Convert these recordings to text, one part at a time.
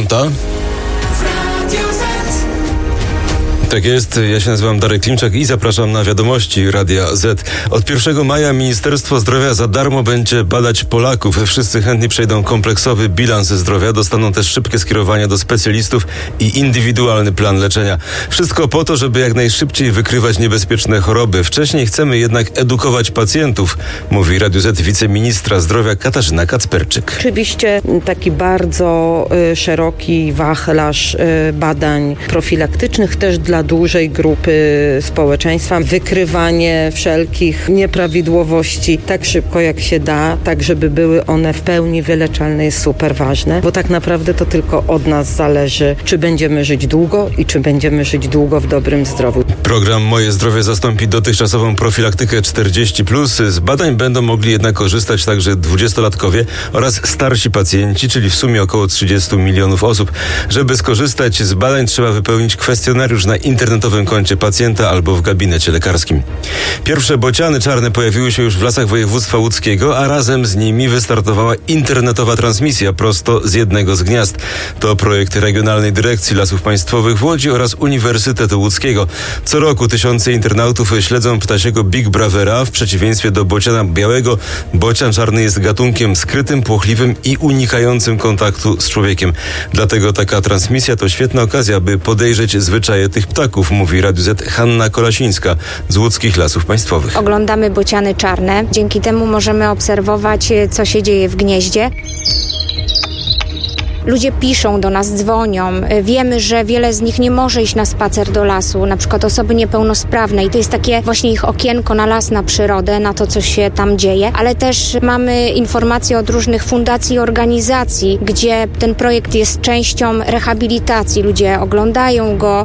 Tak jest, ja się nazywam Darek Klimczak i zapraszam na wiadomości Radia Z. Od 1 maja Ministerstwo Zdrowia za darmo będzie badać Polaków. Wszyscy chętni przejdą kompleksowy bilans zdrowia, dostaną też szybkie skierowania do specjalistów i indywidualny plan leczenia. Wszystko po to, żeby jak najszybciej wykrywać niebezpieczne choroby. Wcześniej chcemy jednak edukować pacjentów, mówi Radiu Z wiceministra zdrowia Katarzyna Kacperczyk. Oczywiście taki bardzo szeroki wachlarz badań profilaktycznych też dla dużej grupy społeczeństwa. Wykrywanie wszelkich nieprawidłowości tak szybko jak się da, tak żeby były one w pełni wyleczalne, jest super ważne, bo tak naprawdę to tylko od nas zależy, czy będziemy żyć długo i czy będziemy żyć długo w dobrym zdrowiu. Program Moje Zdrowie zastąpi dotychczasową profilaktykę 40+. Z badań będą mogli jednak korzystać także 20-latkowie oraz starsi pacjenci, czyli w sumie około 30 milionów osób. Żeby skorzystać z badań, trzeba wypełnić kwestionariusz na internetowym koncie pacjenta albo w gabinecie lekarskim. Pierwsze bociany czarne pojawiły się już w lasach województwa łódzkiego, a razem z nimi wystartowała internetowa transmisja prosto z jednego z gniazd. To projekt Regionalnej Dyrekcji Lasów Państwowych w Łodzi oraz Uniwersytetu Łódzkiego. Co roku tysiące internautów śledzą ptasiego Big Brothera. W przeciwieństwie do bociana białego, bocian czarny jest gatunkiem skrytym, płochliwym i unikającym kontaktu z człowiekiem. Dlatego taka transmisja to świetna okazja, by podejrzeć zwyczaje tych ptaków, mówi Radiu Z Hanna Kolasińska z Łódzkich Lasów Państwowych. Oglądamy bociany czarne. Dzięki temu możemy obserwować, co się dzieje w gnieździe. Ludzie piszą do nas, dzwonią. Wiemy, że wiele z nich nie może iść na spacer do lasu, na przykład osoby niepełnosprawne i to jest takie właśnie ich okienko na las, na przyrodę, na to, co się tam dzieje, ale też mamy informacje od różnych fundacji i organizacji, gdzie ten projekt jest częścią rehabilitacji. Ludzie oglądają go.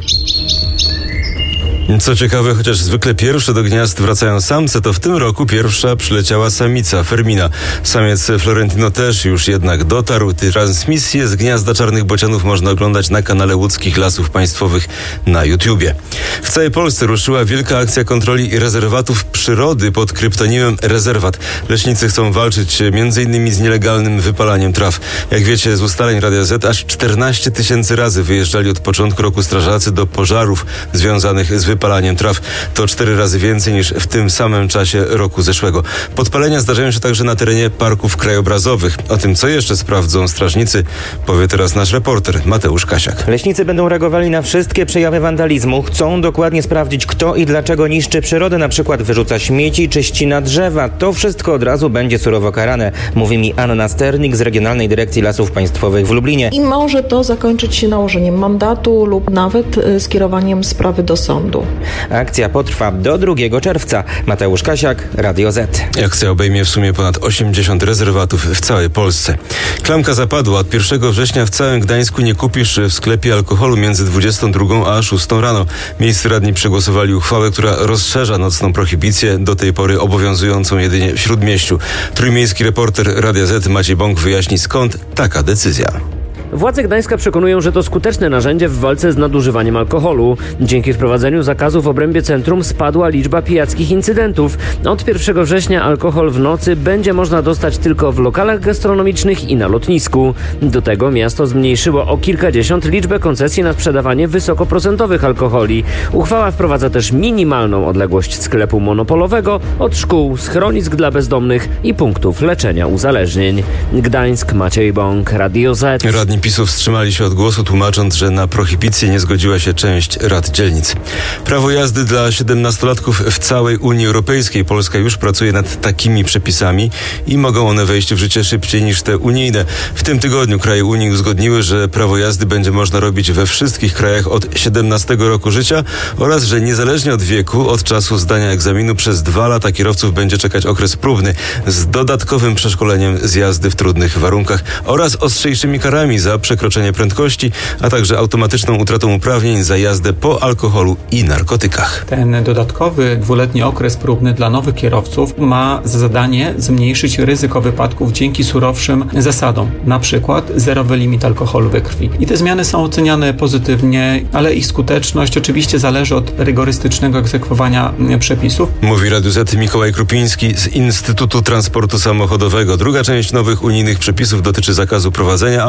Co ciekawe, chociaż zwykle pierwsze do gniazd wracają samce, to w tym roku pierwsza przyleciała samica, Fermina. Samiec Florentino też już jednak dotarł. Transmisję z gniazda czarnych bocianów można oglądać na kanale Łódzkich Lasów Państwowych na YouTubie. W całej Polsce ruszyła wielka akcja kontroli rezerwatów przyrody pod kryptonimem Rezerwat. Leśnicy chcą walczyć m.in. z nielegalnym wypalaniem traw. Jak wiecie z ustaleń Radia Z, aż 14 000 razy wyjeżdżali od początku roku strażacy do pożarów związanych z wypalaniem traw. To 4 razy więcej niż w tym samym czasie roku zeszłego. Podpalenia zdarzają się także na terenie parków krajobrazowych. O tym, co jeszcze sprawdzą strażnicy, powie teraz nasz reporter Mateusz Kasiak. Leśnicy będą reagowali na wszystkie przejawy wandalizmu. Chcą dokładnie sprawdzić, kto i dlaczego niszczy przyrodę, na przykład wyrzuca śmieci czy ścina drzewa. To wszystko od razu będzie surowo karane, mówi mi Anna Sternik z Regionalnej Dyrekcji Lasów Państwowych w Lublinie. I może to zakończyć się nałożeniem mandatu lub nawet skierowaniem sprawy do sądu. Akcja potrwa do 2 czerwca. Mateusz Kasiak, Radio Z. Akcja obejmie w sumie ponad 80 rezerwatów w całej Polsce. Klamka zapadła. Od 1 września w całym Gdańsku nie kupisz w sklepie alkoholu między 22 a 6 rano. Miejscy radni przegłosowali uchwałę, która rozszerza nocną prohibicję, do tej pory obowiązującą jedynie w Śródmieściu. Trójmiejski reporter Radia Z Maciej Bąk wyjaśni, skąd taka decyzja. Władze Gdańska przekonują, że to skuteczne narzędzie w walce z nadużywaniem alkoholu. Dzięki wprowadzeniu zakazu w obrębie centrum spadła liczba pijackich incydentów. Od 1 września alkohol w nocy będzie można dostać tylko w lokalach gastronomicznych i na lotnisku. Do tego miasto zmniejszyło o kilkadziesiąt liczbę koncesji na sprzedawanie wysokoprocentowych alkoholi. Uchwała wprowadza też minimalną odległość sklepu monopolowego od szkół, schronisk dla bezdomnych i punktów leczenia uzależnień. Gdańsk, Maciej Bąk, Radio Z. Radni PiS-u wstrzymali się od głosu, tłumacząc, że na prohibicję nie zgodziła się część rad dzielnic. Prawo jazdy dla 17-latków w całej Unii Europejskiej. Polska już pracuje nad takimi przepisami i mogą one wejść w życie szybciej niż te unijne. W tym tygodniu kraje Unii uzgodniły, że prawo jazdy będzie można robić we wszystkich krajach od 17 roku życia oraz, że niezależnie od wieku, od czasu zdania egzaminu przez 2 lata kierowców będzie czekać okres próbny z dodatkowym przeszkoleniem z jazdy w trudnych warunkach oraz ostrzejszymi karami za przekroczenie prędkości, a także automatyczną utratą uprawnień za jazdę po alkoholu i narkotykach. Ten dodatkowy 2-letni okres próbny dla nowych kierowców ma za zadanie zmniejszyć ryzyko wypadków dzięki surowszym zasadom, na przykład zerowy limit alkoholu we krwi. I te zmiany są oceniane pozytywnie, ale ich skuteczność oczywiście zależy od rygorystycznego egzekwowania przepisów. Mówi Radiu Z Mikołaj Krupiński z Instytutu Transportu Samochodowego. Druga część nowych unijnych przepisów dotyczy zakazu prowadzenia aut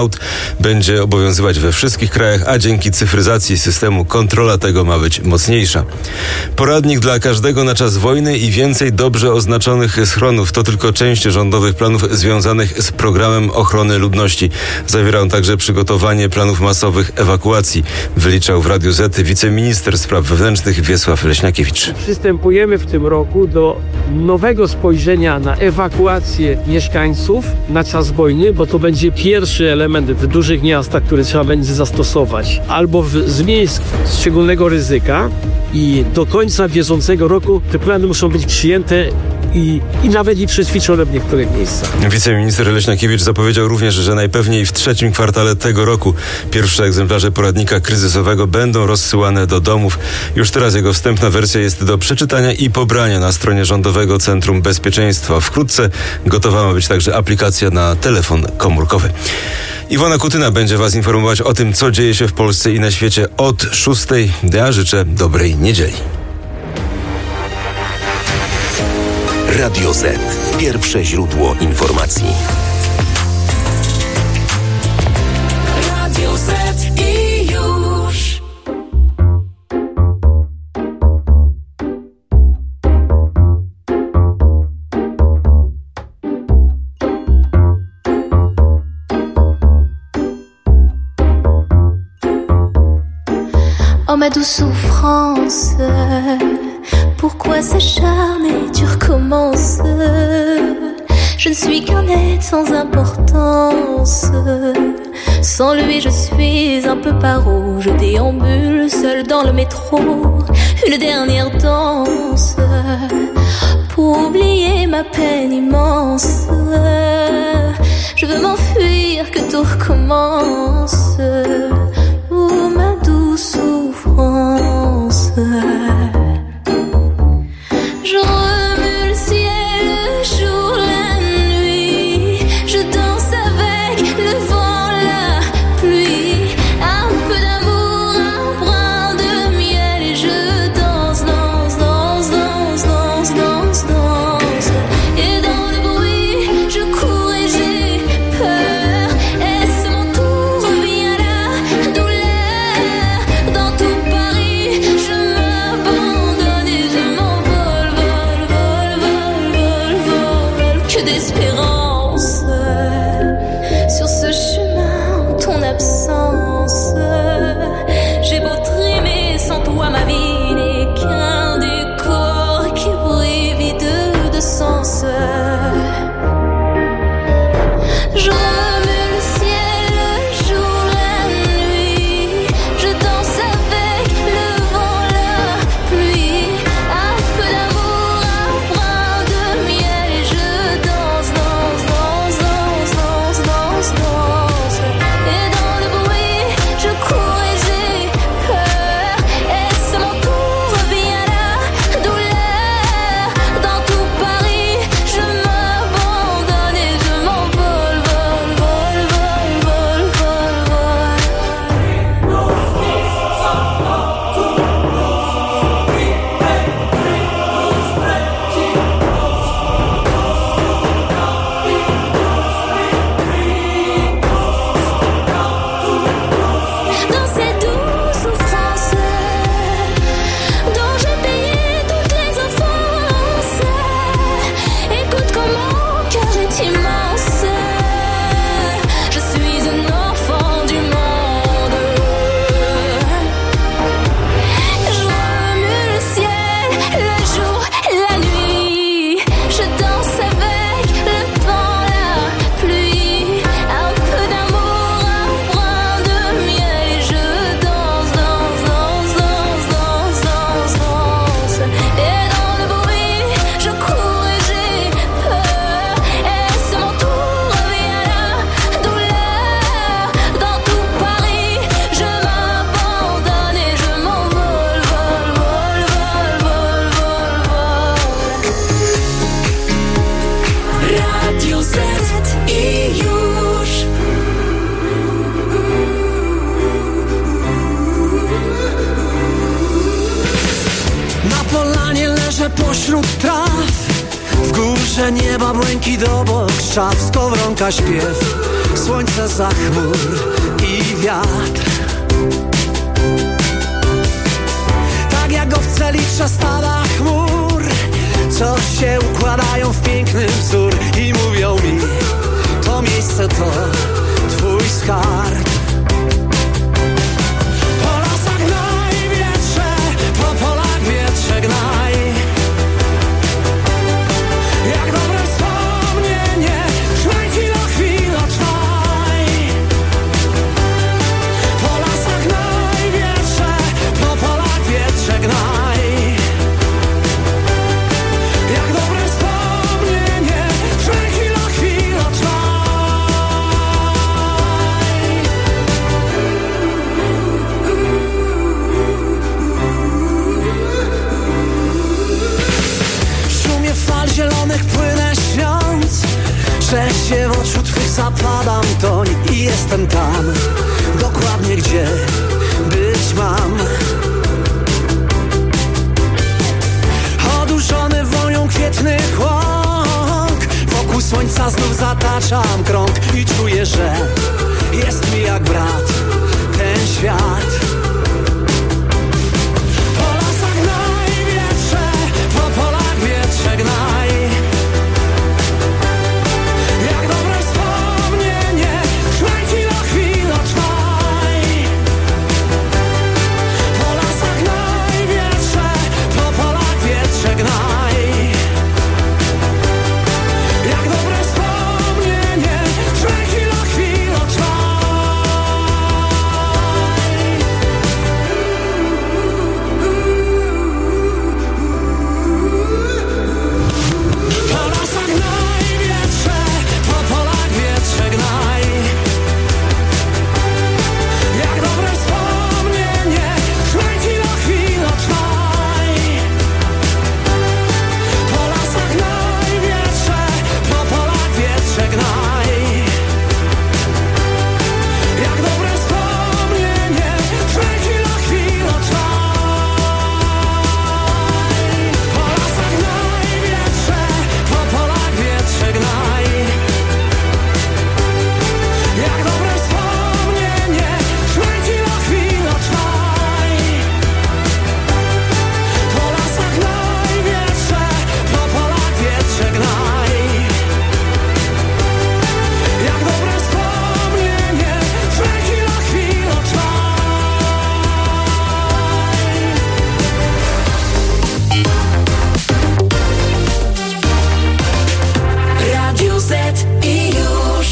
będzie obowiązywać we wszystkich krajach, a dzięki cyfryzacji systemu kontrola tego ma być mocniejsza. Poradnik dla każdego na czas wojny i więcej dobrze oznaczonych schronów to tylko część rządowych planów związanych z programem ochrony ludności. Zawiera on także przygotowanie planów masowych ewakuacji, wyliczał w Radiu Z wiceminister spraw wewnętrznych Wiesław Leśniakiewicz. Przystępujemy w tym roku do nowego spojrzenia na ewakuację mieszkańców na czas wojny, bo to będzie pierwszy element w dużych miastach, który trzeba będzie zastosować. Albo z miejsc szczególnego ryzyka i do końca bieżącego roku te plany muszą być przyjęte i nawet i przećwiczone w niektórych miejscach. Wiceminister Leśniakiewicz zapowiedział również, że najpewniej w trzecim kwartale tego roku pierwsze egzemplarze poradnika kryzysowego będą rozsyłane do domów. Już teraz jego wstępna wersja jest do przeczytania i pobrania na stronie Rządowego Centrum Bezpieczeństwa. Wkrótce gotowa ma być także aplikacja na telefon komórkowy. Iwona Kutyna będzie Was informować o tym, co dzieje się w Polsce i na świecie od 6:00. Ja życzę dobrej niedzieli. Radio Z. Pierwsze źródło informacji. Radio Z i już. Oh ma douce souffrance, pourquoi s'acharner, tu recommences. Je ne suis qu'un être sans importance. Sans lui je suis un peu paro. Je déambule seul dans le métro. Une dernière danse pour oublier ma peine immense. Je veux m'enfuir, que tout recommence. Oh ma douce souffrance. Je remue le ciel, le jour, la nuit. Je danse avec le vent, la pluie. Un peu d'amour, un brin de miel. Et je danse, danse, danse, danse, danse, danse, danse. Et dans le bruit, je cours et j'ai peur. Est-ce mon tour, revient la douleur. Dans tout Paris, je m'abandonne et je m'envole, vol, vol, vol, vol, vol. Que d'espérance sur ce chemin, ton absence. J'ai beau trimer, sans toi ma vie n'est qu'un décor qui brille vide de sens. Je remue le ciel, le jour, la nuit. Je danse avec le vent, la pluie. Un peu d'amour, un brin de miel. Et je danse, danse, danse, danse, danse, danse, danse. Et dans le bruit, je cours et j'ai peur. Est-ce mon tour, revient la douleur. Dans tout Paris, je m'abandonne et je m'envole, vol, vol, vol, vol, vol, vol. Dans cette douce souffrance dont j'ai payé toutes les offenses. Écoute comme mon cœur est immense. Je suis un enfant du monde. Je remue le ciel, le jour, la nuit. Je danse avec le vent, la pluie. Un peu d'amour, un brin de miel. Et je danse, danse, danse, danse, danse, danse, danse. Et dans le bruit, je cours et j'ai peur. Est-ce mon tour, revient la douleur. Dans tout Paris, je m'abandonne et je m'envole, vol, vol, vol, vol, vol, vol. Radio Z i już. Na polanie leżę pośród traw. W górze nieba błękit obok, szczaw, skowronka, śpiew, słońce za chmur i wiatr. Tak jak owce liczę stada chmur, co się układają w piękny wzór i mówią mi, to miejsce to twój skarb. Po lasach gnaj, wietrze, po polach wietrze gnaj. Jak dobre wspomnienie, trwaj chwilo trwaj. Po lasach gnaj, wietrze, po polach wietrze gnaj. Jak dobre wspomnienie, trwaj chwilo trwaj. W szumie fal zielonych płynę śniąc, że się w oczu twych zapadam toń i jestem tam, dokładnie gdzie być mam. Oduszony wonią kwietnych łąk, wokół słońca znów zataczam krąg i czuję, że jest mi jak brat ten świat. Po lasach gnaj, wietrze, po polach wietrze gnaj. Jak dobre wspomnienie, trwaj chwilo trwaj. Po lasach gnaj, wietrze, po polach wietrze gnaj. Jak dobre wspomnienie, trwaj chwilo trwaj. Po lasach gnaj, wietrze, po polach wietrze gnaj. Jak dobre wspomnienie, trwaj chwilo trwaj. Po lasach gnaj, wietrze, po polach wietrze gnaj. Jak dobre wspomnienie, trwaj chwilo trwaj. Po lasach gnaj, wietrze, po polach wietrze gnaj. Jak dobre wspomnienie, trwaj chwilo trwaj. Po lasach gnaj, wietrze, po polach wietrze gnaj. Jak dobre wspomnienie, trwaj chwilo trwaj. Radio Z i już.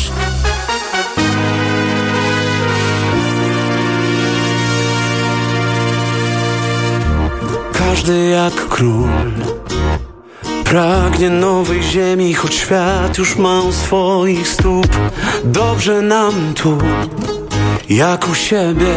Każdy jak król pragnie nowej ziemi, choć świat już ma u swoich stóp. Dobrze nam tu, jak u siebie.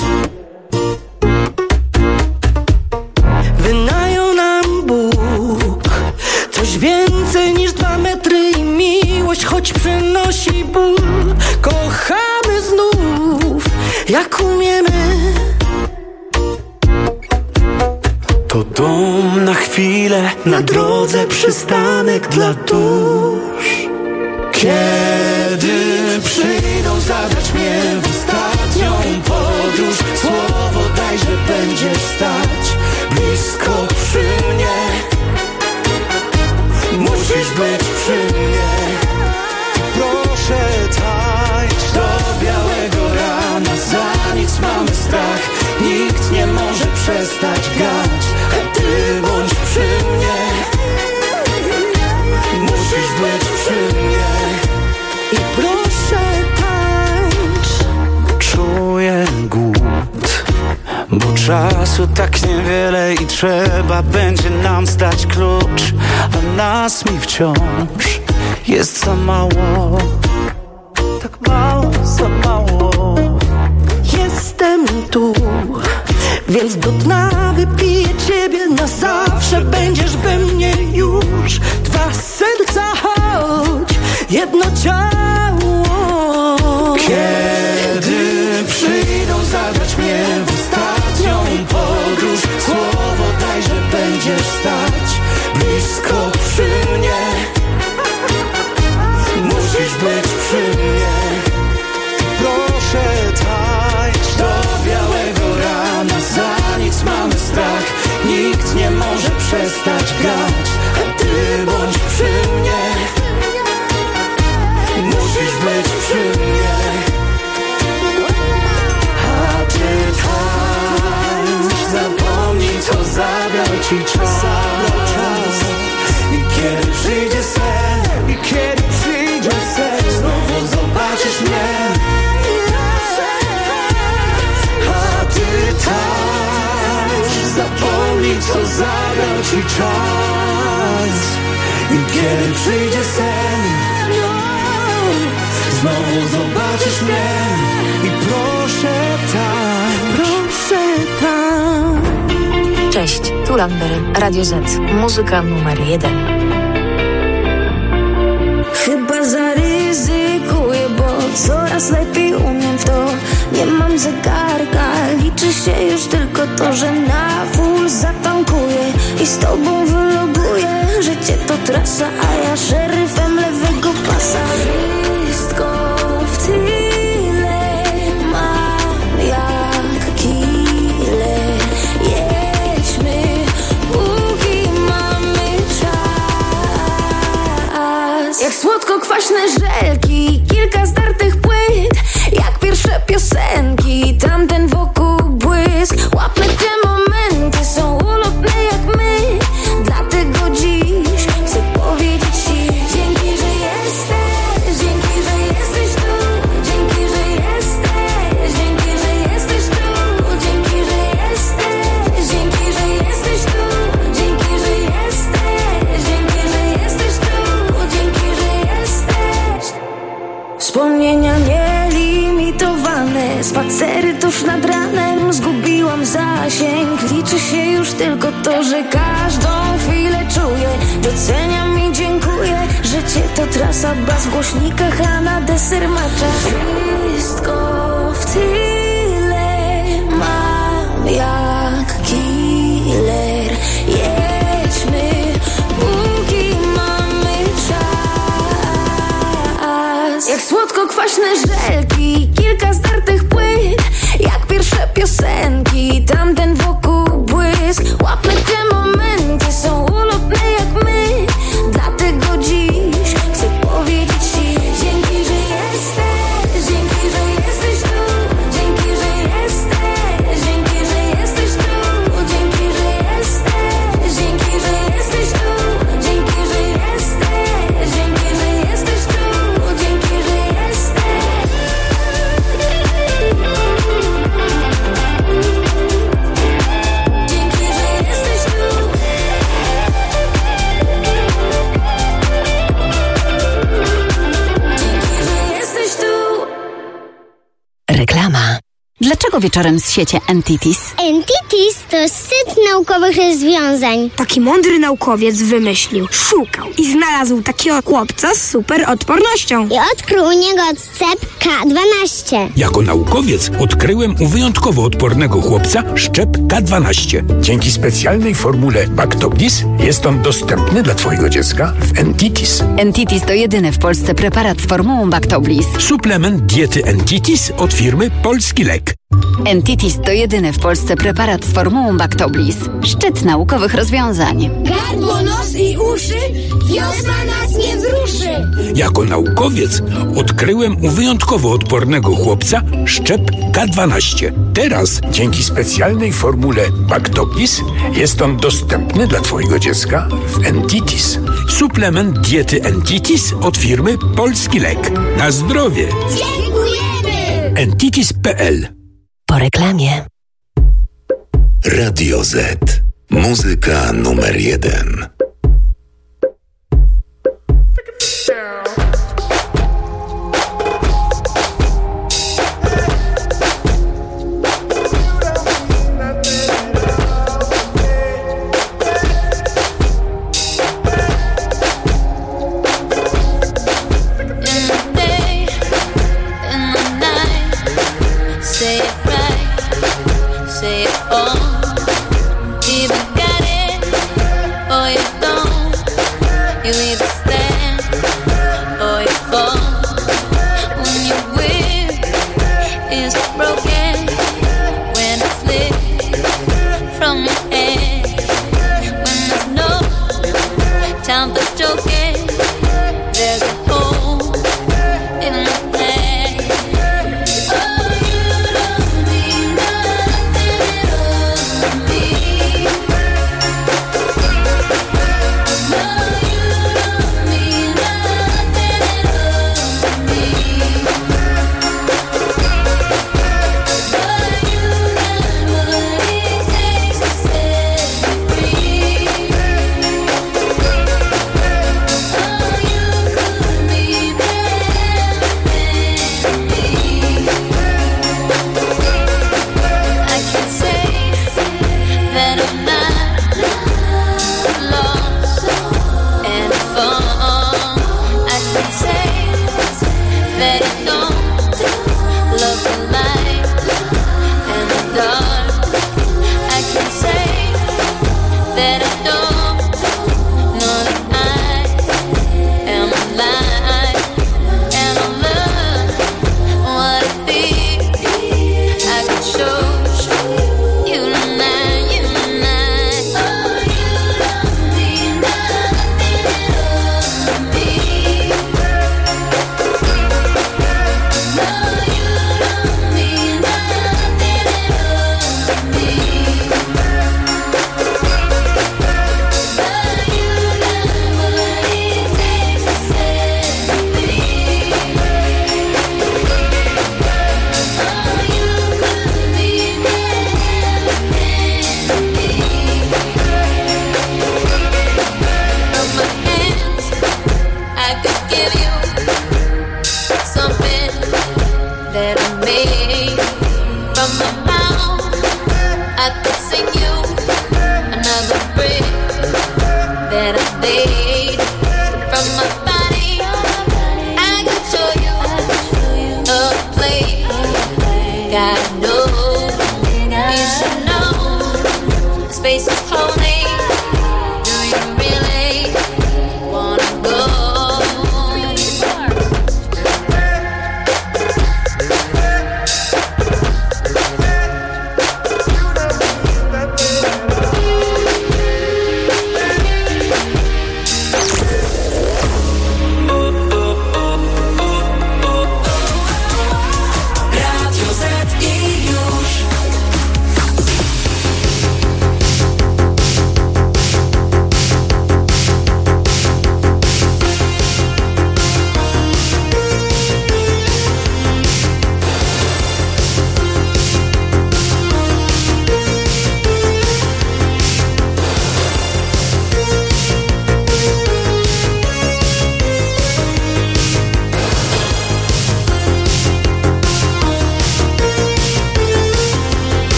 Wynajął nam Bóg coś więcej niż 2 metry i miłość, choć przynosi ból. Kochamy znów, jak umiemy. To dom na chwilę, na drodze przystanek dla dusz. Kiedy przyjdą zabrać mnie w ostatnią podróż, słowo daj, że będziesz stać blisko przy mnie. Musisz być przy mnie. Proszę tańcz do białego rana, za nic mamy strach. Nikt nie może przestać grać, a ty bądź przy mnie. Musisz być przy mnie. I proszę tańcz. Czuję głód, bo czasu tak niewiele i trzeba będzie nam zdać klucz, a nas mi wciąż jest za mało. Tak mało, za mało. Jestem tu, więc do dna wypiję ciebie na zawsze. Będziesz we mnie już. 2 serca, choć jedno ciało. Kiedy przyjdą zabrać mnie w ostatnią podróż, słowo daj, że będziesz stać blisko przy mnie. grać, a ty bądź przy mnie. Musisz być przy mnie. A ty tańcz, zapomnij co zabrał ci czas. I kiedy przyjdzie sen, znowu zobaczysz mnie. A ty tańcz, zapomnij co zabrał ci czas. I kiedy przyjdzie sen, znowu zobaczysz mnie. I proszę tańcz. Cześć, tu Lamber, Radio Z, muzyka numer 1. Chyba zaryzykuję, bo coraz lepiej umiem w to. Nie mam zegarka, liczy się już tylko to, że na full zatankuję i z tobą wyloguję. Życie to trasa, a ja szeryfem lewego pasa. Wszystko w tyle mam jak killer. Jedźmy, póki mamy czas. Jak słodko-kwaśne żelki, kilka zdartych płyt, jak pierwsze piosenki, tamten wokół błysk. Łapmy te momenty, są ulotne jak my. Dlatego dziś chcę powiedzieć ci dzięki, że jesteś, dzięki, że jesteś tu, dzięki, że jesteś, dzięki, że jesteś tu, dzięki, że jesteś, dzięki, że jesteś tu, dzięki, że jesteś, dzięki, że jesteś tu, dzięki, że jesteś. Wspomnienia nielimitowane, spacery tuż nad ranem, zgubiłam zasięg. Liczy się już tylko to, że każdą chwilę czuję. Doceniam i dziękuję. Życie to trasa, bas w głośnikach, a na deser macza. Wszystko w tyle mam jak killer. Jedźmy, póki mamy czas. Jak słodko-kwaśne żelki, kilka zdartych płyt, jak pierwsze piosenki, tamten wokół błysk. Łapmy te momenty, są ulotne jak my. Dlatego dziś chcę powiedzieć ci dzięki, że jesteś, dzięki, że jesteś tu, dzięki, że jesteś, dzięki, że jesteś tu, dzięki, że jesteś, dzięki, że jesteś tu, dzięki, że jesteś, dzięki, że jesteś tu, dzięki, że jesteś. Reklama. Dlaczego wieczorem zsiecie Entities? Entities to set naukowych rozwiązań. Taki mądry naukowiec wymyślił, szukał i znalazł takiego chłopca z super odpornością. I odkrył u niego odcep K12. Jako naukowiec odkryłem u wyjątkowo odpornego chłopca szczep K12. Dzięki specjalnej formule Bactoblis jest on dostępny dla twojego dziecka w Entities. Entities to jedyny w Polsce preparat z formułą Bactoblis. Suplement diety Entities od firmy Polski Lek. Entities to jedyny w Polsce preparat z formułą Bactoblis. Szczyt naukowych rozwiązań. Gardło, nos i uszy, wiosna nas nie wzruszy. Jako naukowiec odkryłem u wyjątkowo odpornego chłopca szczep K12. Teraz, dzięki specjalnej formule Bactoblis, jest on dostępny dla twojego dziecka w Entities. Suplement diety Entities od firmy Polski Lek. Na zdrowie! Dziękujemy! Entities.pl. Po reklamie. Radio Z. Muzyka numer 1. From your head when there's no that I don't love the light and the dark. I can say that I don't know that I am alive and I love what I feel. I can show you tonight, you tonight. Oh, you love me, nothing at me. Oh, you love me, nothing at me. But you got what it takes to set me free. Oh, you could be better than me. From my hands, I could give you something that I made. From my mouth, I could sing you another breath that I laid. From my body, I could show you a place. Gotta know, you should know, space is holy. Do you really wanna go?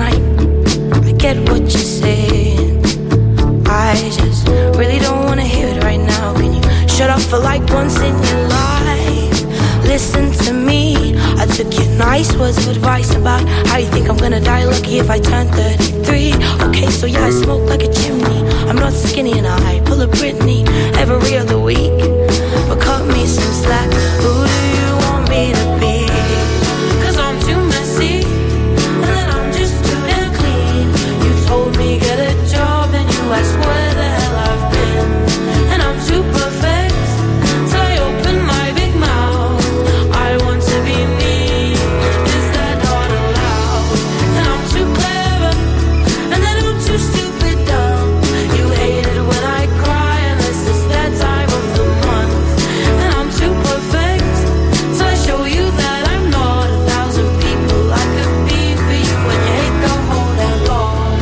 and I get what you're saying. I just really don't wanna hear it right now. Can you shut up for like once in your life? Listen to me. I took your nice words of advice about how you think I'm gonna die lucky if I turn 33. Okay, so yeah, I smoke like a chimney. I'm not skinny and I pull a Britney every other week. But cut me some slack. Who do you want me to be? 'Cause I'm too messy, and then I'm just too damn clean. You told me get a job and you asked where the hell I've been. And I'm too perfect, so I open my big mouth. I want to be me. Is that not allowed? And I'm too clever, and then I'm too stupid dumb. You hate it when I cry unless it's that time of the month. And I'm too perfect, so I show you that I'm not 1,000 people I could be for you. When you hate the whole damn lot.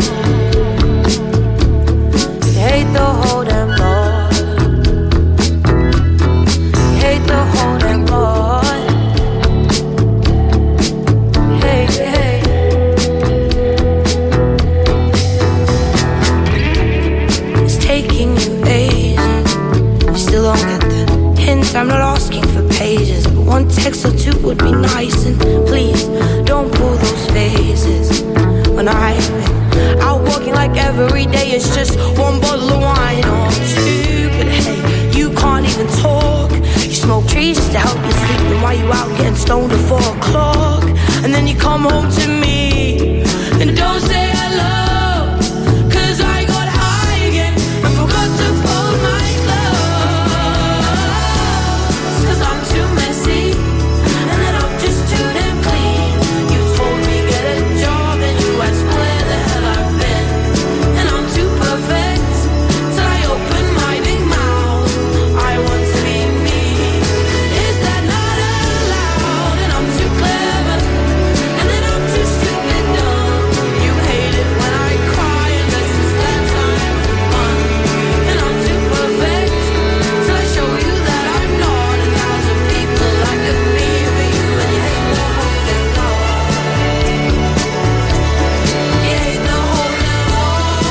You hate the whole damn lot. You hate the whole damn lot. Hey, hey. It's taking you ages. You still don't get the hint. I'm not asking for pages, but one text or two would be nice. And please don't pull those phases. When I've been out walking like every day, it's just one bottle of wine or two. But hey, you can't even talk. You smoke trees just to help you sleep. And why you out getting stoned at 4 o'clock? And then you come home to me and don't say hello. 'Cause I got high again and forgot to fold my clothes. 'Cause I'm too messy, and then I'm just too damn clean. You told me get a job and you asked where the hell I've been. And I'm too perfect, till I open my big mouth. I want to be me. Is that not allowed? And I'm too clever, and then I'm too stupid dumb. You hate it when I cry unless it's that time of the month. And I'm too perfect, till I show you that I'm not 1,000 people I could be for you. And you hate the whole damn lot. You hate the whole damn lot.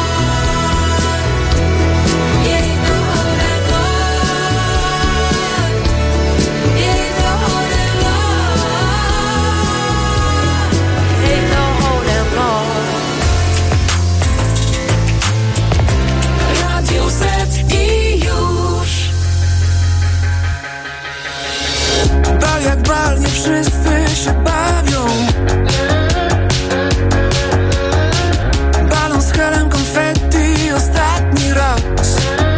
You hate the whole damn lot. You hate the whole damn lot. You hate the whole damn lot. Radio Z i już. Tak jak bal, nie wszyscy się bawią. Balon z helem konfetti ostatni raz.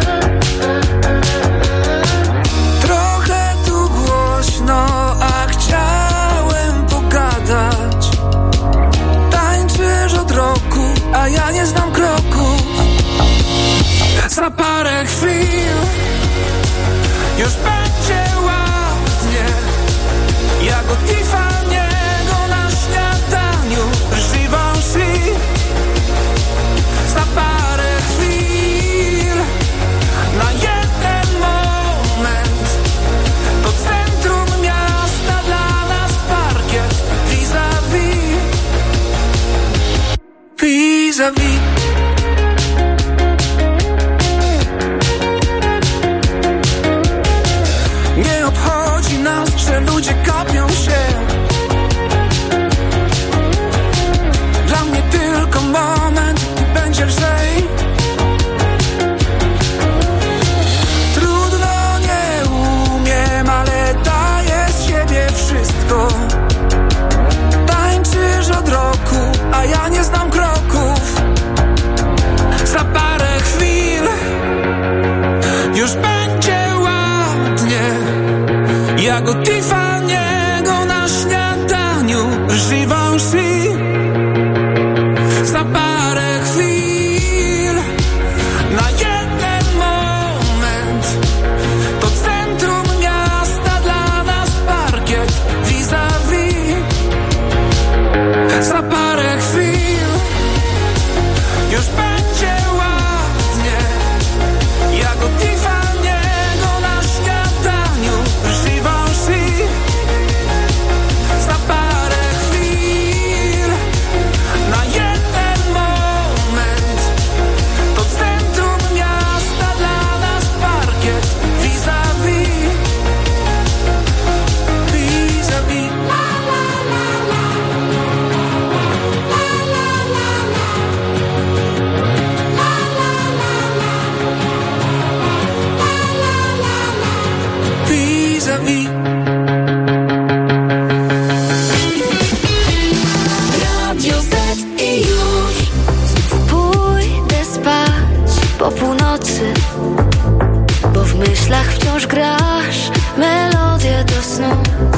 Trochę tu głośno, a chciałem pogadać. Tańczysz od roku, a ja nie znam kroków. Za parę chwil już będzie ładnie. Jak od Tiffany'ego na śniadaniu Givenchy. Za parę chwil, na jeden moment, to centrum miasta dla nas parkiet. Vis-a-vis, vis-a-vis. Nie obchodzi nas, że ludzie kopią się. Dla mnie tylko moment i będzie lżej. Trudno, nie umiem, ale daję z siebie wszystko. Tańczysz od roku, a ja nie znam kroków. Za parę chwil już będzie ładnie. Jak od Tiffany'ego wciąż grasz melodię do snu,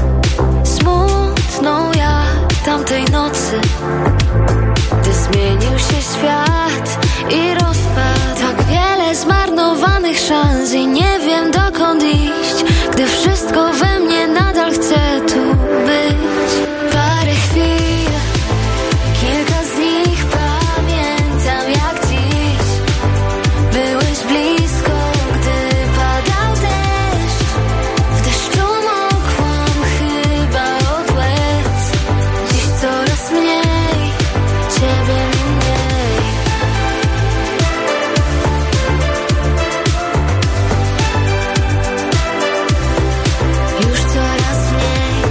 smutną jak tamtej nocy, gdy zmienił się świat i rozpadł. Tak wiele zmarnowanych szans i nie wiem dokąd iść, gdy wszystko we mnie nadal chce tu być. Parę chwil, kilka z nich pamiętam jak dziś. Byłeś blisko, gdy padał deszcz. W deszczu mokłam chyba od łez. Dziś coraz mniej, ciebie mi mniej. Już coraz mniej.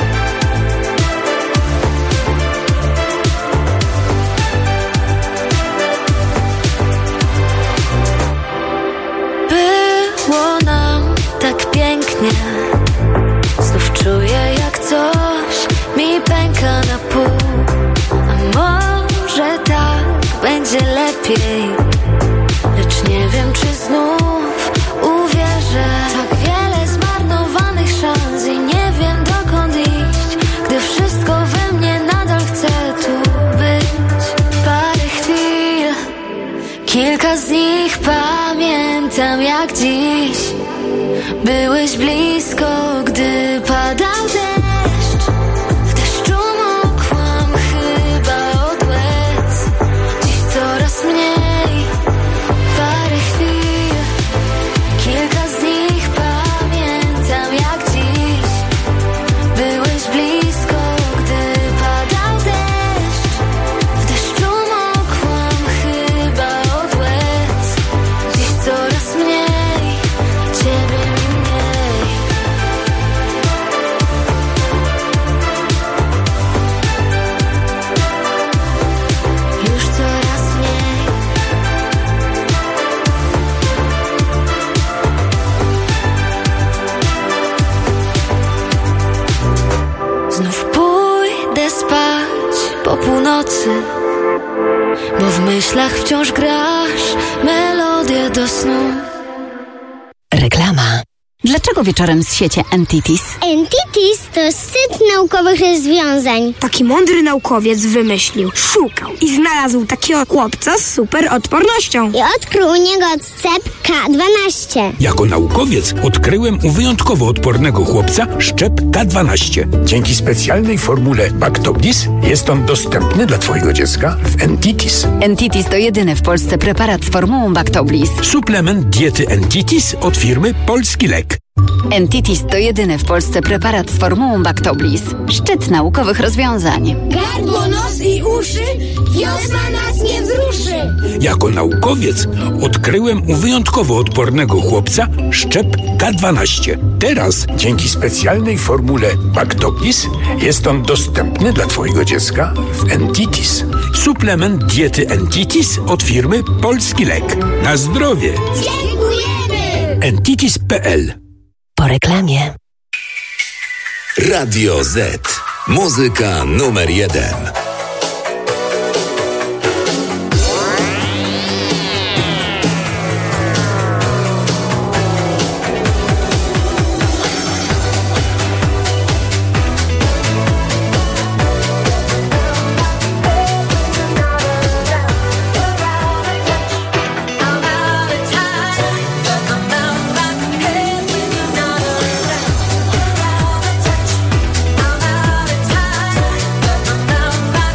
Było nam tak pięknie. Znów czuję jak coś mi pęka na pół. A może tak będzie lepiej, lecz nie wiem czy znów uwierzę. Tak wiele zmarnowanych szans i nie wiem dokąd iść, gdy wszystko we mnie nadal chce tu być. Parę chwil, kilka z nich pamiętam jak dziś. Byłeś blisko, gdy padał deszcz. W deszczu mokłam chyba od łez. Dziś coraz mniej. Parę chwil, kilka z nich pamiętam jak dziś. Byłeś blisko, gdy padał deszcz. W deszczu mokłam chyba od łez. Dziś coraz mniej, ciebie mi mniej. Już coraz mniej. Znów pójdę spać po północy, bo w myślach wciąż grasz melodię do snu. Reklama. Dlaczego wieczorem zsiecie Entities? Entities to syt naukowych rozwiązań. Taki mądry naukowiec wymyślił, szukał i znalazł takiego chłopca z super odpornością. I odkrył u niego odcep K12. Jako naukowiec odkryłem u wyjątkowo odpornego chłopca szczep K12. Dzięki specjalnej formule Bactoblis jest on dostępny dla twojego dziecka w Entities. Entities to jedyny w Polsce preparat z formułą Bactoblis. Suplement diety Entities od firmy Polski Lek. Entities to jedyny w Polsce preparat z formułą Bactoblis. Szczyt naukowych rozwiązań. Gardło, nos i uszy, wiosna nas nie wzruszy. Jako naukowiec odkryłem u wyjątkowo odpornego chłopca szczep K12. Teraz, dzięki specjalnej formule Bactoblis, jest on dostępny dla twojego dziecka w Entities. Suplement diety Entities od firmy Polski Lek. Na zdrowie! Dziękujemy! Entities.pl. Po reklamie. Radio Z. Muzyka numer 1. Bye.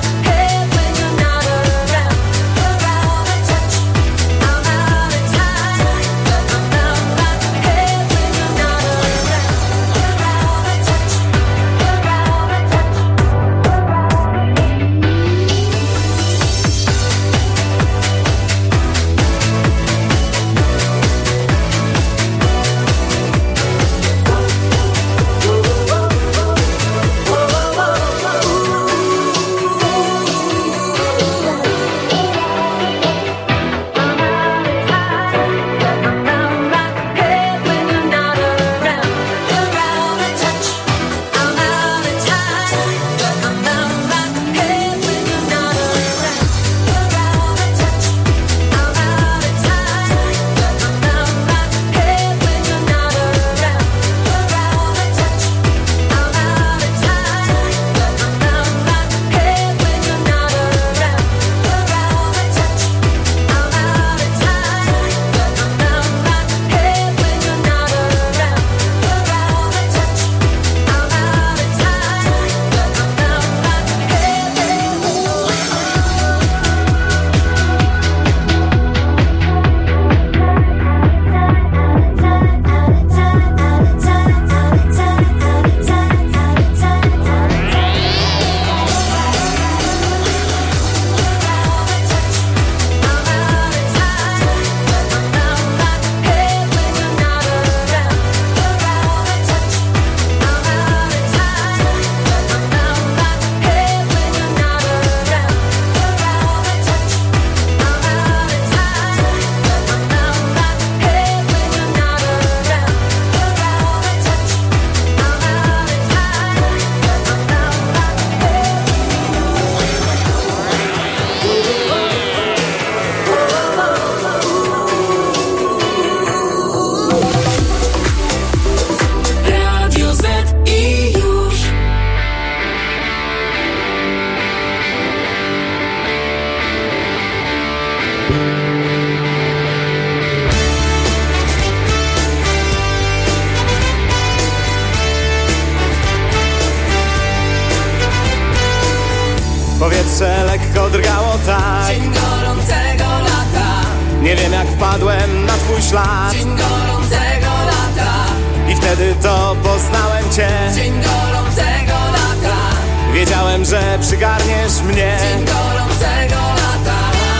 Powietrze lekko drgało tak. Dzień gorącego lata. Nie wiem jak wpadłem na twój ślad. Dzień gorącego lata. I wtedy to poznałem cię. Dzień gorącego lata. Wiedziałem, że przygarniesz mnie. Dzień gorącego lata.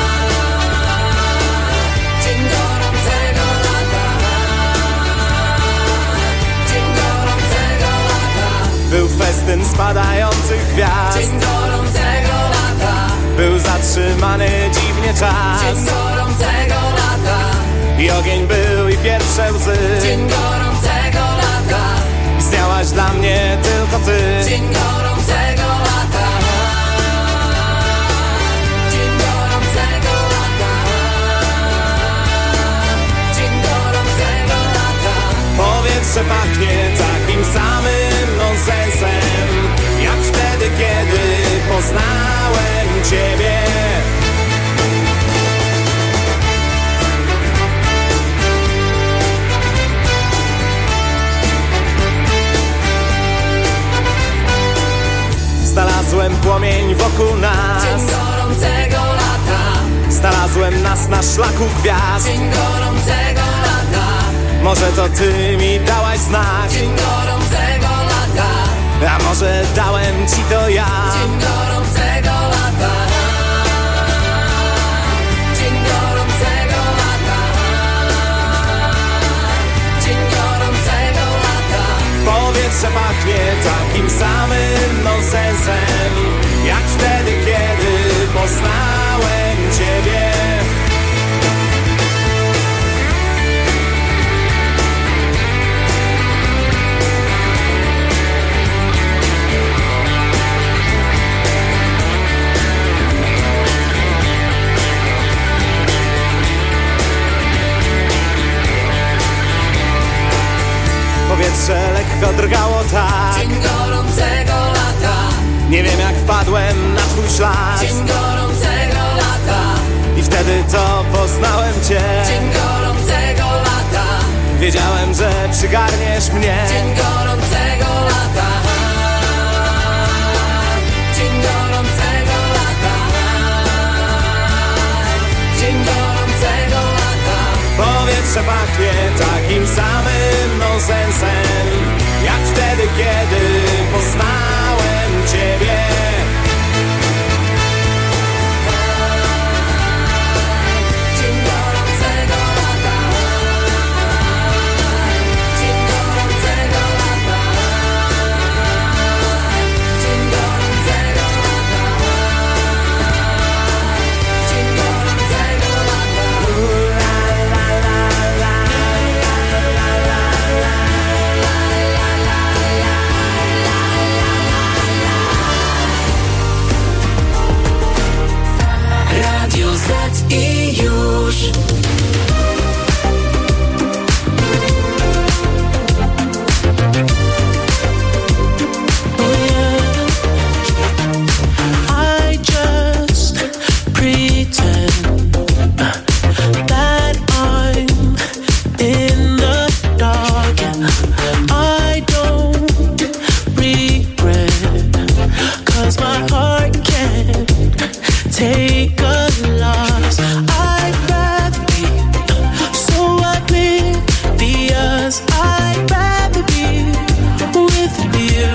Dzień gorącego lata. Dzień gorącego lata. Był festyn spadających gwiazd. Dzień gorącego lata. Był zatrzymany dziwnie czas. Dzień gorącego lata. I ogień był i pierwsze łzy. Dzień gorącego lata. Istniałaś dla mnie tylko ty. Dzień gorącego lata. Dzień gorącego lata. Dzień gorącego lata. Powietrze pachnie takim samym nonsensem, jak wtedy, kiedy poznałem ciebie. Znalazłem płomień wokół nas. Dzień gorącego lata. Znalazłem nas na szlaku gwiazd. Dzień gorącego lata. Może to ty mi dałaś znak. Dzień gorącego lata. A może dałem ci to ja. Dzień gorącego lata. Dzień gorącego lata. Dzień gorącego lata. Powietrze pachnie takim samym nonsensem, jak wtedy, kiedy poznałem ciebie. Powietrze lekko drgało tak. Dzień gorącego lata. Nie wiem jak wpadłem na twój ślad. Dzień gorącego lata. I wtedy to poznałem cię. Dzień gorącego lata. Wiedziałem, że przygarniesz mnie. Dzień gorącego lata. Dzień gorącego lata. Dzień gorącego lata. Powietrze pachnie takim samym nonsensem, jak wtedy, kiedy poznałem ciebie. Dzień gorącego lata. Dzień gorącego lata. Dzień gorącego lata. Dzień gorącego Radio Z i już. I just pretend that I'm in the dark. I don't regret, 'cause my heart can't take a loss. I'd rather be so oblivious. I'd rather be with you.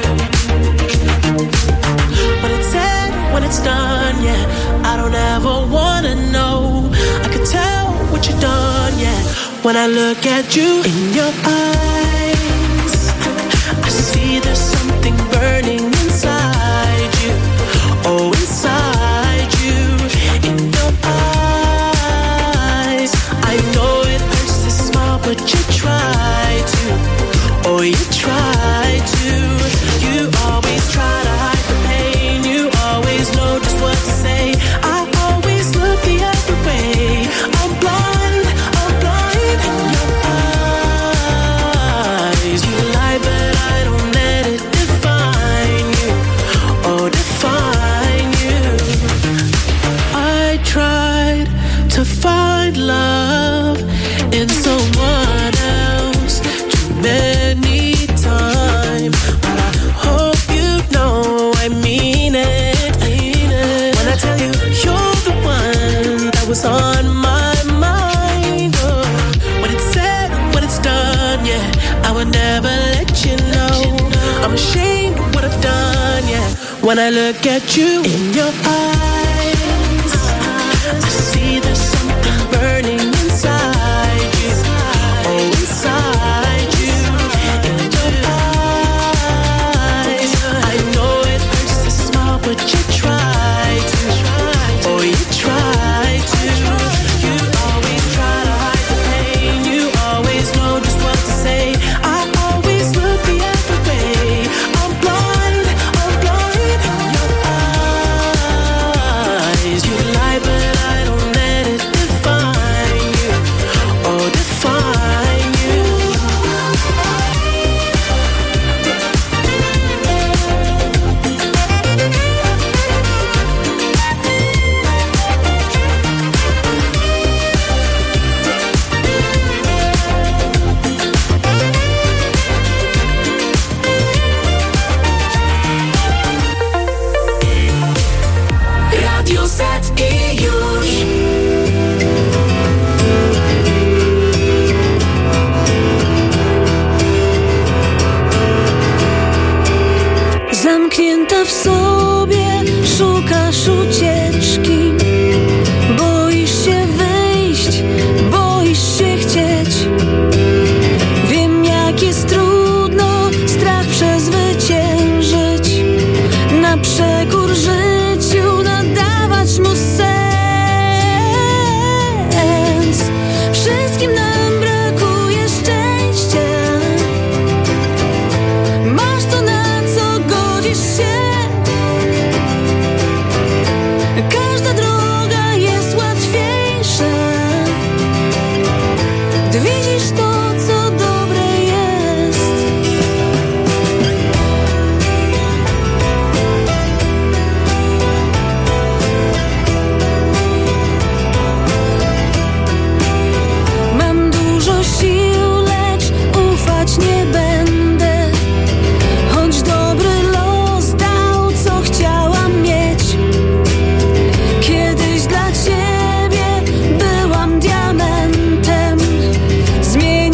When it's said, when it's done, yeah, I don't ever wanna know. I could tell what you've done, yeah, when I look at you in your eyes. I see there's something burning inside you. Oh, inside you, in your eyes. I know it hurts to smile, but you try to. Oh, you try to. You always try to hide the pain. You always know just what to say. I always look the other way. I'm blind in your eyes. to find love in someone else too many times. But I hope you know I mean it. When I tell you you're the one that was on my mind. Oh, when it's said, when it's done, yeah, I would never let you know. I'm ashamed of what I've done, yeah. When I look at you in your eyes, I see there's something burning inside you. Oh, inside you. In your eyes, I know it hurts to smile, but you try to. Oh, you try to. You always try to hide the pain. You always know just what to say. I always look the other way. I'm blind in your eyes. You lie, but I don't let it define you. Oh, define you. Radio Z i już. Zamknięta w sobie, szukasz ucieczki. Boisz się wyjść, boisz się chcieć. Wiem, jak jest trudno strach przezwyciężyć. Na przekór życiu nadawać mu sens. Wszystkim nam brakuje szczęścia. Masz to, na co godzisz się. Każda droga jest łatwiejsza, gdy widzisz to, co dobre jest. Mam dużo sił, lecz ufać nie będę. Choć dobry los dał, co chciałam mieć. Kiedyś dla ciebie byłam diamentem. Zmienię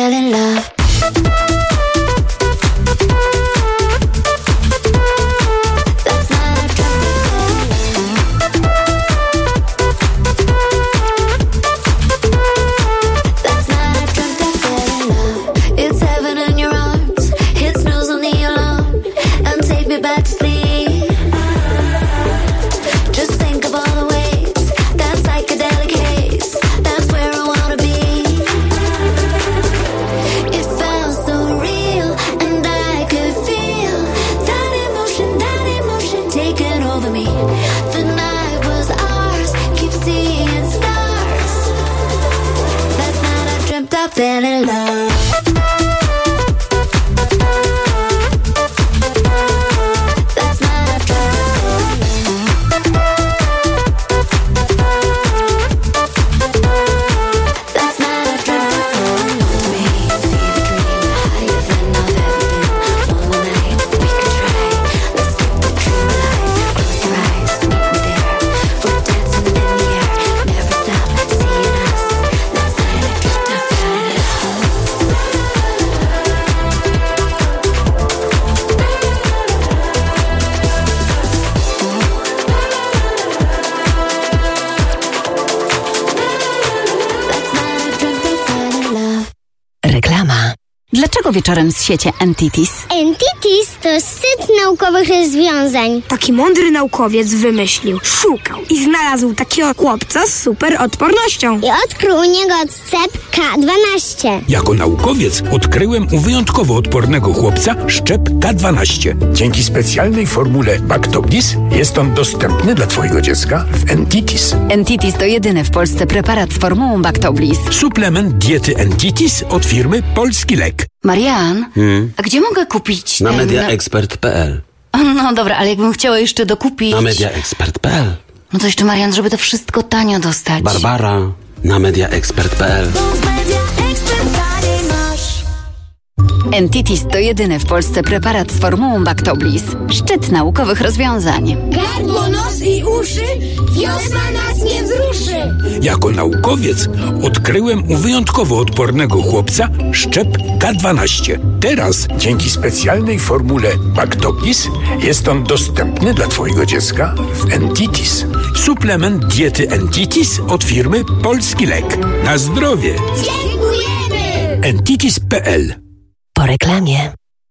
fell in love. Fell in love. That's my That's my dream. Me, see the dream higher than I've ever been. One more night we can try. Let's keep the dream alive. Close your eyes, meet me there. We're dancing in the air. Never stop seeing us. Last night I dreamt I fell in love. Reklama. Dlaczego wieczorem zsiecie Entities? Entities to syt naukowych rozwiązań. Taki mądry naukowiec wymyślił, szukał i znalazł takiego chłopca z super odpornością. I odkrył u niego odcep K12. Jako naukowiec odkryłem u wyjątkowo odpornego chłopca szczep K12. Dzięki specjalnej formule Bactoblis jest on dostępny dla twojego dziecka w Entities. Entities to jedyny w Polsce preparat z formułą Bactoblis. Suplement diety Entities od firmy Polski Lek. Marian, a gdzie mogę kupić Na ten... mediaexpert.pl. No dobra, ale jakbym chciała jeszcze dokupić... Na mediaexpert.pl. No to jeszcze, Marian, żeby to wszystko tanio dostać. Barbara, na mediaexpert.pl. Entities to jedyny w Polsce preparat z formułą Bactoblis. Szczyt naukowych rozwiązań. Gardło, nos i uszy, wiosna nas nie wzruszy. Jako naukowiec odkryłem u wyjątkowo odpornego chłopca szczep K12. Teraz, dzięki specjalnej formule Bactoblis, jest on dostępny dla twojego dziecka w Entities. Suplement diety Entities od firmy Polski Lek. Na zdrowie! Dziękujemy! Entities.pl. Po reklamie.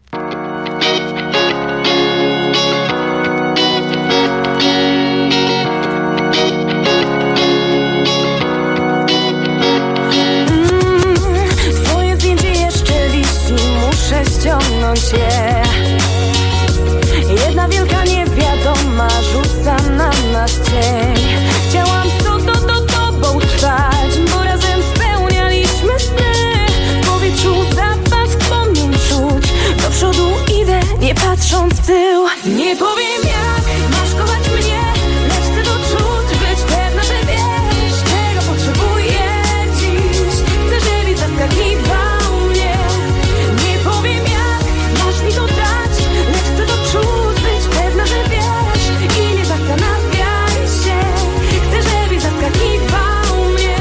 Twoje zdjęcie jeszcze wisi, muszę ściągnąć je. Jedna wielka niewiadoma rzuca na nas cień. Chciałam z tobą trwać, bo razem spełnialiśmy sny. W powietrzu zapach wspomnień czuć. Do przodu idę, nie patrząc w tył. Nie powiem jak masz kochać mnie, lecz chcę to czuć, być pewna, że wiesz, czego potrzebuję dziś. Chcę, żebyś zaskakiwał mnie. Nie powiem jak masz mi to dać, lecz chcę to czuć, być pewna, że wiesz i nie zastanawiaj się. Chcę, żebyś zaskakiwał mnie.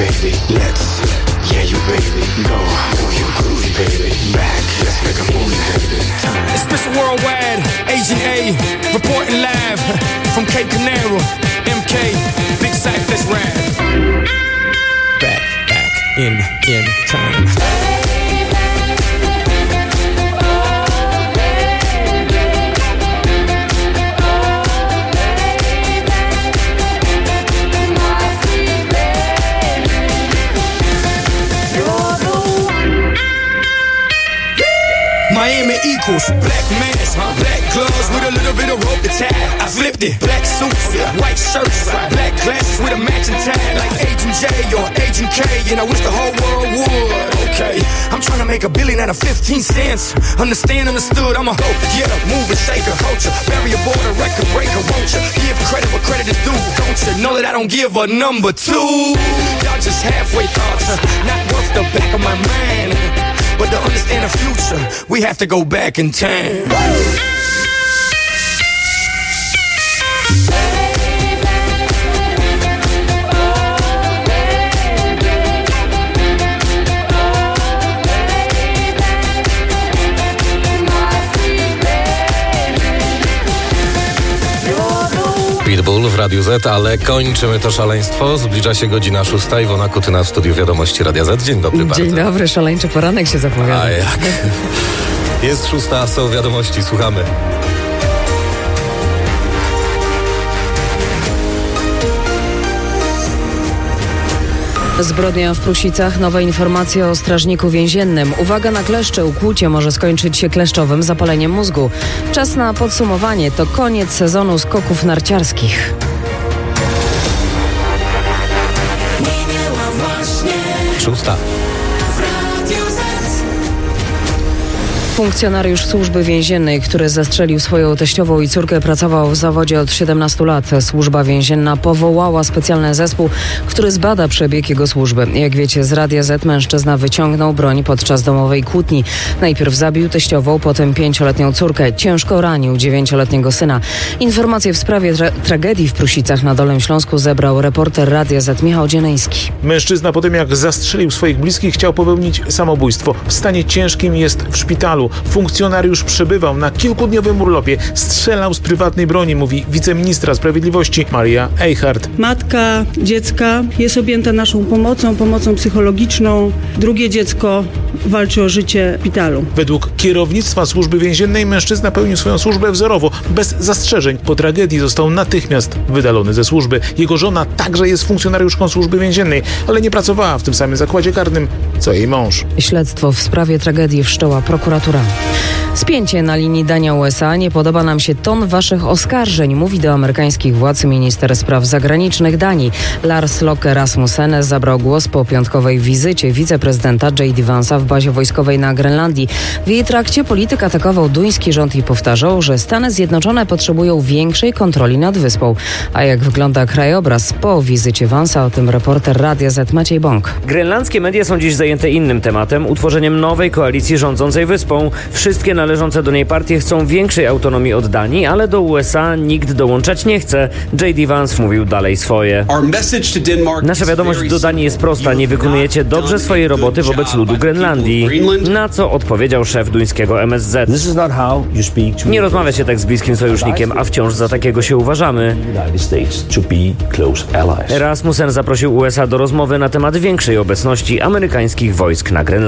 baby. Let's, yeah, you baby. Go, you groovy, baby. Back, let's make a movie, baby. It's Mr. Worldwide, Agent A, reporting live from Cape Canaveral. MK, Big Sight, let's ride. Back in time. Miami equals black mask, black gloves with a little bit of rope to tie. I flipped it, black suits, white shirts, black glasses with a matching tie, like Agent J or Agent K, and I wish the whole world would. Okay, I'm trying to make $1 billion out of 15 cents. Understand, understood, I'm a hoe, yeah, mover, shaker, culture, barrier border, record breaker, won't you? Give credit where credit is due, don't you? Know that I don't give a number two. Y'all just halfway thoughts, not worth the back of my mind. But to understand the future, we have to go back in time. Pitbull w Radiu Z, ale kończymy to szaleństwo. Zbliża się godzina 6. Iwona Kutyna w studiu Wiadomości Radia Z. Dzień dobry bardzo. Dzień dobry, szaleńczy poranek się zapowiada. A jak? Jest 6, są wiadomości, słuchamy. Zbrodnia w Prusicach, nowe informacje o strażniku więziennym. Uwaga na kleszcze, ukłucie może skończyć się kleszczowym zapaleniem mózgu. Czas na podsumowanie, to koniec sezonu skoków narciarskich. Minęła właśnie 6. w Radiu Z. Funkcjonariusz służby więziennej, który zastrzelił swoją teściową i córkę, pracował w zawodzie od 17 lat. Służba więzienna powołała specjalny zespół, który zbada przebieg jego służby. Jak wiecie, z Radia Z mężczyzna wyciągnął broń podczas domowej kłótni. Najpierw zabił teściową, potem 5-letnią córkę. Ciężko ranił 9-letniego syna. Informacje w sprawie tragedii w Prusicach na Dolnym Śląsku zebrał reporter Radia Z Michał Dzieneński. Mężczyzna po tym, jak zastrzelił swoich bliskich, chciał popełnić samobójstwo. W stanie ciężkim jest w szpitalu. Funkcjonariusz przebywał na kilkudniowym urlopie. Strzelał z prywatnej broni, mówi wiceministra sprawiedliwości Maria Eichhardt. Matka dziecka jest objęta naszą pomocą psychologiczną. Drugie dziecko walczy o życie w szpitalu. Według kierownictwa służby więziennej mężczyzna pełnił swoją służbę wzorowo, bez zastrzeżeń. Po tragedii został natychmiast wydalony ze służby. Jego żona także jest funkcjonariuszką służby więziennej, ale nie pracowała w tym samym zakładzie karnym, co jej mąż. Śledztwo w sprawie tragedii wszczęła prokuratura. Spięcie na linii Dania-USA. Nie podoba nam się ton waszych oskarżeń, mówi do amerykańskich władz minister spraw zagranicznych Danii. Lars Løkke Rasmussen zabrał głos po piątkowej wizycie wiceprezydenta J.D. Vance'a w bazie wojskowej na Grenlandii. W jej trakcie polityk atakował duński rząd i powtarzał, że Stany Zjednoczone potrzebują większej kontroli nad wyspą. A jak wygląda krajobraz po wizycie Vance'a, o tym reporter Radia Z Maciej Bąk. Grenlandzkie media są dziś zajęte innym tematem, utworzeniem nowej koalicji rządzącej wyspą. Wszystkie należące do niej partie chcą większej autonomii od Danii, ale do USA nikt dołączać nie chce. J.D. Vance mówił dalej swoje. Nasza wiadomość do Danii jest prosta. Nie wykonujecie dobrze swojej roboty wobec ludu Grenlandii. Na co odpowiedział szef duńskiego MSZ. Nie rozmawia się tak z bliskim sojusznikiem, a wciąż za takiego się uważamy. Rasmussen zaprosił USA do rozmowy na temat większej obecności amerykańskich wojsk na Grenlandii.